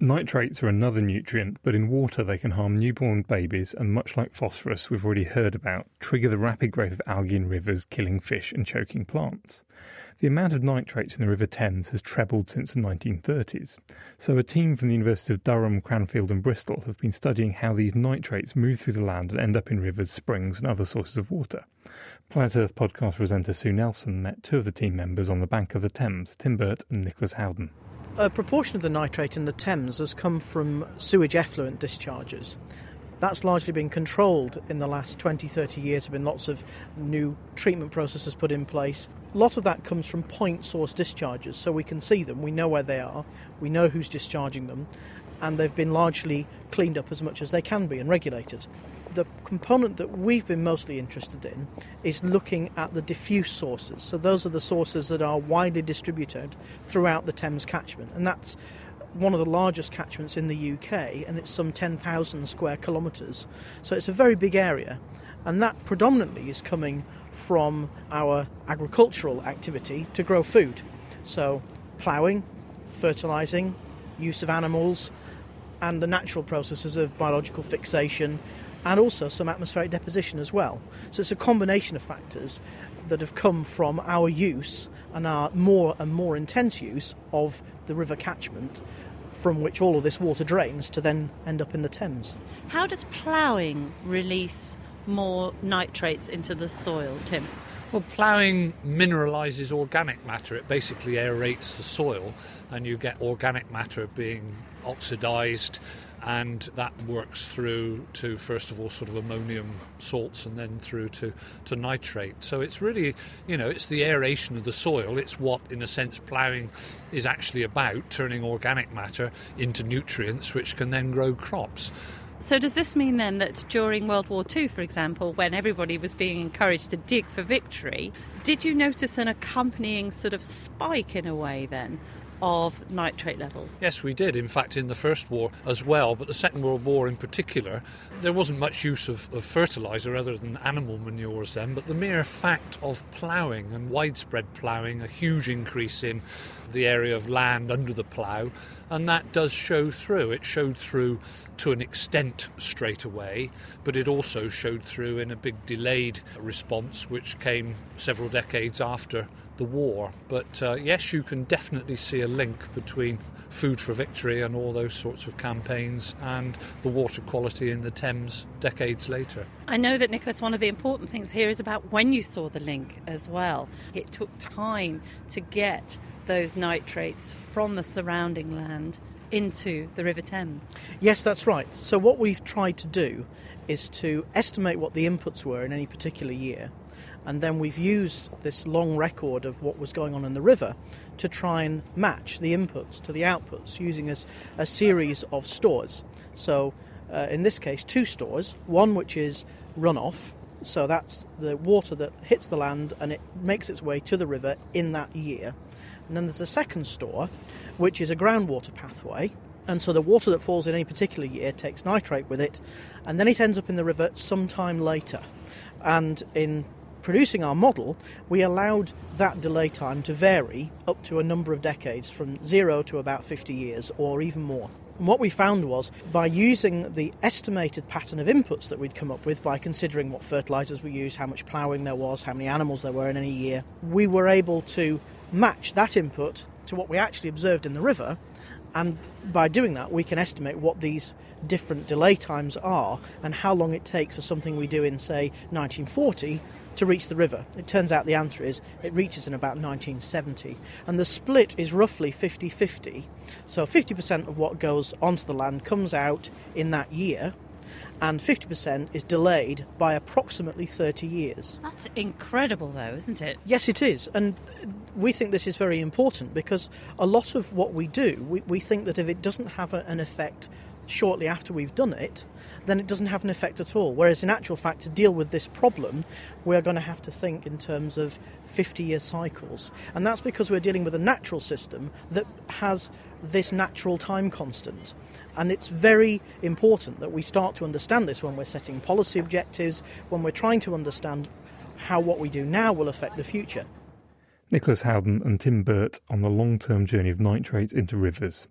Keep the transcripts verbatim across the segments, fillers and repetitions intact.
Nitrates are another nutrient, but in water they can harm newborn babies and, much like phosphorus we've already heard about, trigger the rapid growth of algae in rivers, killing fish and choking plants. The amount of nitrates in the River Thames has trebled since the nineteen thirties, so a team from the Universities of Durham, Cranfield and Bristol have been studying how these nitrates move through the land and end up in rivers, springs and other sources of water. Planet Earth podcast presenter Sue Nelson met two of the team members on the bank of the Thames, Tim Burt and Nicholas Howden. A proportion of the nitrate in the Thames has come from sewage effluent discharges. That's largely been controlled in the last twenty, thirty years. There have been lots of new treatment processes put in place. A lot of that comes from point source discharges, so we can see them, we know where they are, we know who's discharging them, and they've been largely cleaned up as much as they can be and regulated. The component that we've been mostly interested in is looking at the diffuse sources. So those are the sources that are widely distributed throughout the Thames catchment, and that's one of the largest catchments in the U K, and it's some ten thousand square kilometres. So it's a very big area, and that predominantly is coming from our agricultural activity to grow food. So ploughing, fertilising, use of animals, and the natural processes of biological fixation, and also some atmospheric deposition as well. So it's a combination of factors that have come from our use and our more and more intense use of the river catchment, from which all of this water drains to then end up in the Thames. How does ploughing release more nitrates into the soil, Tim? Well, ploughing mineralises organic matter. It basically aerates the soil, and you get organic matter being oxidised, and that works through to, first of all, sort of ammonium salts and then through to, to nitrate. So it's really, you know, it's the aeration of the soil. It's what, in a sense, ploughing is actually about, turning organic matter into nutrients which can then grow crops. So does this mean then that during World War Two, for example, when everybody was being encouraged to dig for victory, did you notice an accompanying sort of spike in a way then of nitrate levels? Yes, we did. In fact, in the First War as well, but the Second World War in particular, there wasn't much use of, of fertiliser other than animal manures then, but the mere fact of ploughing and widespread ploughing, a huge increase in the area of land under the plough, and that does show through. It showed through to an extent straight away, but it also showed through in a big delayed response which came several decades after the war. But uh, yes, you can definitely see a link between Food for Victory and all those sorts of campaigns and the water quality in the Thames decades later. I know that, Nicholas, one of the important things here is about when you saw the link as well. It took time to get those nitrates from the surrounding land into the River Thames. Yes, that's right. So what we've tried to do is to estimate what the inputs were in any particular year, and then we've used this long record of what was going on in the river to try and match the inputs to the outputs using a, a series of stores. So uh, in this case, two stores, one which is runoff, so that's the water that hits the land and it makes its way to the river in that year. And then there's a second store, which is a groundwater pathway, and so the water that falls in any particular year takes nitrate with it, and then it ends up in the river sometime later. And in producing our model, we allowed that delay time to vary up to a number of decades, from zero to about fifty years or even more. And what we found was, by using the estimated pattern of inputs that we'd come up with, by considering what fertilisers we used, how much ploughing there was, how many animals there were in any year, we were able to match that input to what we actually observed in the river, and by doing that we can estimate what these different delay times are and how long it takes for something we do in, say, nineteen forty to reach the river. It turns out the answer is it reaches in about nineteen seventy, and the split is roughly fifty-fifty. So fifty percent of what goes onto the land comes out in that year, and fifty percent is delayed by approximately thirty years. That's incredible though, isn't it? Yes, it is, and we think this is very important because a lot of what we do, we, we think that if it doesn't have a, an effect shortly after we've done it, then it doesn't have an effect at all. Whereas in actual fact, to deal with this problem, we're going to have to think in terms of fifty-year cycles. And that's because we're dealing with a natural system that has this natural time constant. And it's very important that we start to understand this when we're setting policy objectives, when we're trying to understand how what we do now will affect the future. Nicholas Howden and Tim Burt on the long-term journey of nitrates into rivers.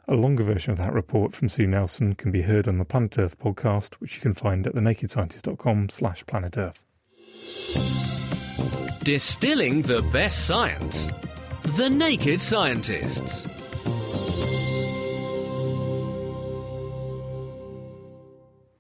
A longer version of that report from Sue Nelson can be heard on the Planet Earth podcast, which you can find at thenakedscientist.com slash planet Earth. Distilling the best science. The Naked Scientists.